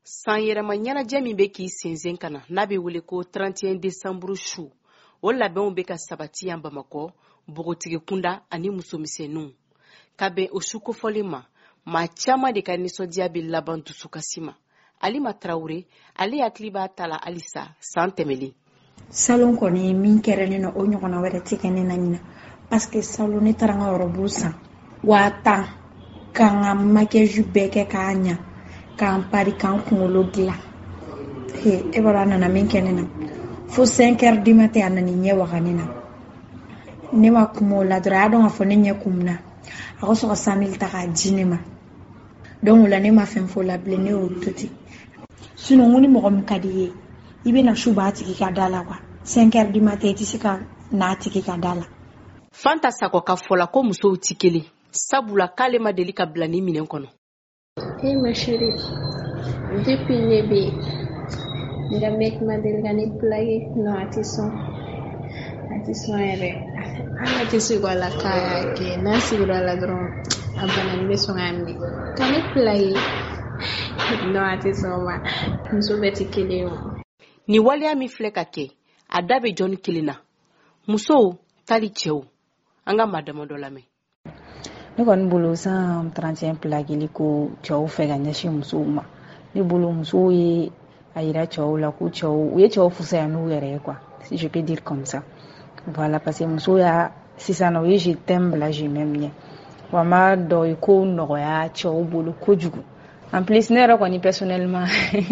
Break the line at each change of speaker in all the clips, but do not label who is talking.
San yɛrɛma ɲɛnajɛ min bɛ k'i sensen ka na n'a bɛ wele ko 31 décembre su o labɛnw bɛ ka sabati yan Bamakɔ Bogotigi kunda ani musomisɛnninw ka bɛn o su kofɔli ma maa caman de ka nisɔndiya bɛ laban dusukasi ma. Alima Traoré ale hakili b'a ta la halisa san tɛmɛlen.
Salon kɔni min kɛrɛlen na o ɲɔgɔnna wɛrɛ tɛ kɛ ne na ɲina parce que salon ne taara n ka yɔrɔbu san 1000 k'an ka maquillage bɛɛ kɛ k'a ɲa k'an pari k'an kunkolo dilan e b'a dɔn a nana min kɛ ne na fo 5 heures du matin a nana ɲɛ waga ne na ne ma kuma o la dɔrɔn a y'a dɔn k'a fɔ ne ɲɛ kumuna a ka sɔrɔ ka 100 000 ta k'a di ne ma donc o la ne ma fɛn fɔ la bilen ne y'o to ten sinon ko ni mɔgɔ min ka di ye i bɛ na su b'a tigi ka da la quoi 5 heures du matin i tɛ se ka n'a tigi ka da la.
Fanta Sakɔ ka fɔ la ko musow tɛ kelen sabula k'ale ma deli ka bila ni minɛn kɔnɔ.
Hey ma chérie, depuis ne bɛ nga mec ma deli ka ne plaguer non a tɛ sɔn yɛrɛ an tɛ se ka la k'a y'a kɛ n'a sigira la dɔrɔn a bana ni bɛ sɔn k'a minɛ ka ne plaguer non a tɛ sɔn ma muso bɛɛ tɛ kelen o.
Ni waleya min filɛ ka kɛ a da bɛ jɔnni kelen na musow tali cɛw an ka madama dɔ lamɛn.
Ne kɔni bolo san 31 plagili ko cɛw fɛ ka ɲɛsin musow ma ne bolo musow ye a yira cɛw la ko cɛw u ye cɛw fusaya n'u yɛrɛ ye quoi si je peux dire comme ça voilà parce que muso ya sisan o ye je t'aime bila je m'aime ɲɛ wa ma dɔ ye ko nɔgɔya cɛw bolo kojugu en plus ne yɛrɛ kɔni personnellement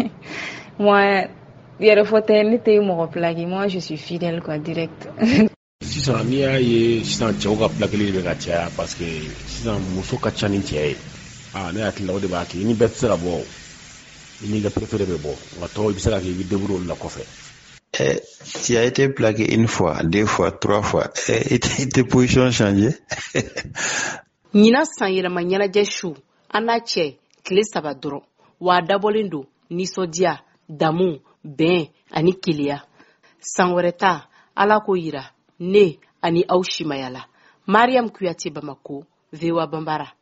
moi yɛrɛ fɔ tɛ ne tɛ mɔgɔ plagi moi je suis fidèle quoi direct.
Sisan n'i y'a ye sisan cɛw ka plagili bɛ ka caya parce que sisan muso ka ca ni cɛ ye ne hakili la o de b'a kɛ ni bɛɛ tɛ se ka bɔ ni ka préféré bɛ bɔ nka tɔw i bɛ se ka kɛ i bɛ débrouiller la kɔfɛ.
Tu as été plaqué une fois, 2 fois, 3 fois. Et tes positions changées?
Ɲinan san yɛrɛma ɲɛnajɛ su an n'a cɛ tile 3 dɔrɔn wa a dabɔlen don nisɔndiya damu bɛn ani keleya san wɛrɛ ta ala ko yira ne ani aw simayala. Mariam Kuyate Bamako, VOA Bambara.